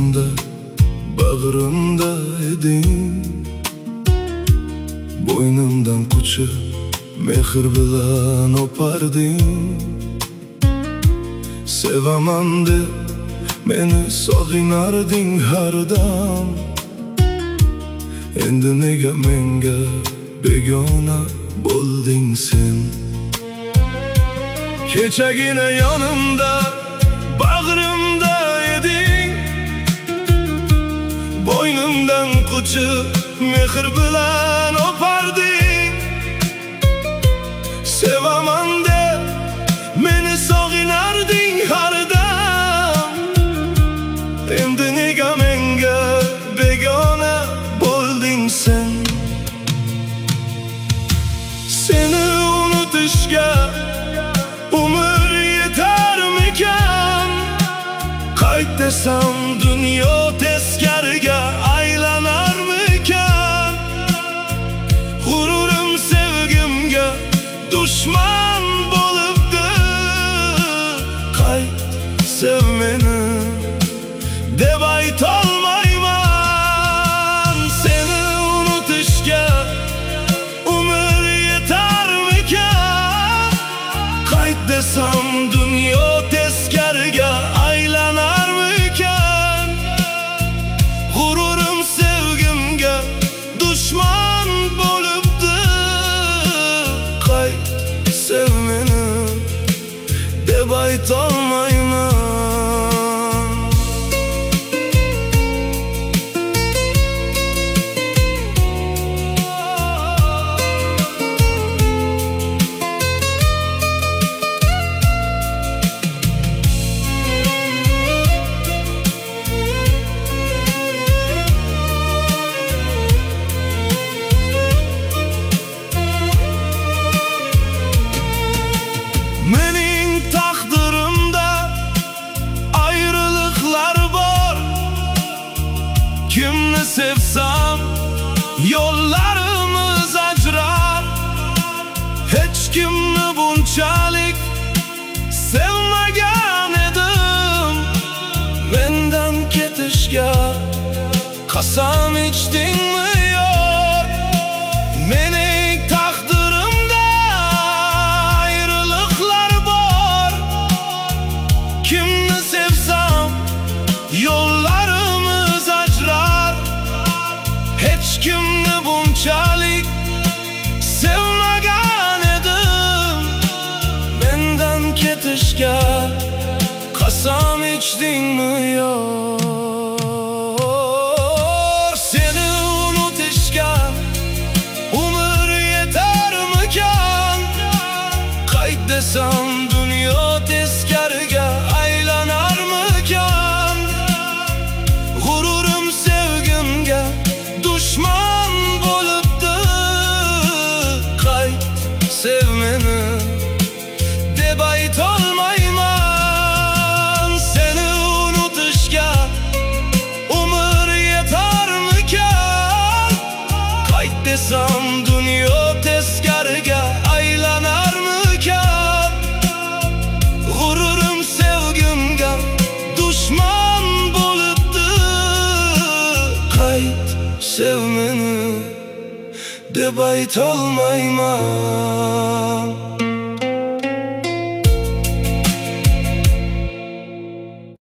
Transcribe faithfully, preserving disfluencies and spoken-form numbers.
sevgimda bag'rimda eding. Bo'ynimdan quchib mehr bilan oparding. Sevaman deb meni sog'inarding har dam. Endi nega menga begona bo'lding sen? Kechagina yonimda bag'rimda eding. Bo'ynimdan quchib mehr bilan oparding. Sevaman deb meni sog'inarding har dam. Endi nega menga begona bo'lding sen? Seni unutishga umr yetarmikan? Qayt desam dunyo teskariga aylanarmikan? G'ururim sevgimga dushman bo'libdi. Qayt sev meni deb aytolmayman. Seni unutishga umr yetarmikan? Qayt desam dunyo teskariga aylanarmikan? G'ururim sevgimga dushman bo'libdi. Qayt sev meni deb aytolmayman. Mening taqdirimda ayrılıklar bor. Kimni sevsam yo'llarimiz ajrar. Hech kimni bunchalik sevmagan edim. Mendan ketishga qasam ichdingmi yo'q? Mening taqdirimda ayrılıklar bor. Kimni sevsam yo'llarimiz ajrar. Hech kimni bunchalik sevmagan edim. Mendan ketishga qasam ichdingmi yo'q? Seni unutishga umr yetarmikan? Qayt desam dunyo teskariga aylanarmikan? G'ururim sevgimga dushman bo'libdi. Qayt sev meni deb aytolmayman. Seni unutishga umr yetarmikan? Qayt desam dunyo teskariga aylanarmikan? G'ururim sevgimga dushman bo'libdi. Qayt sev meni deb aytolmayman.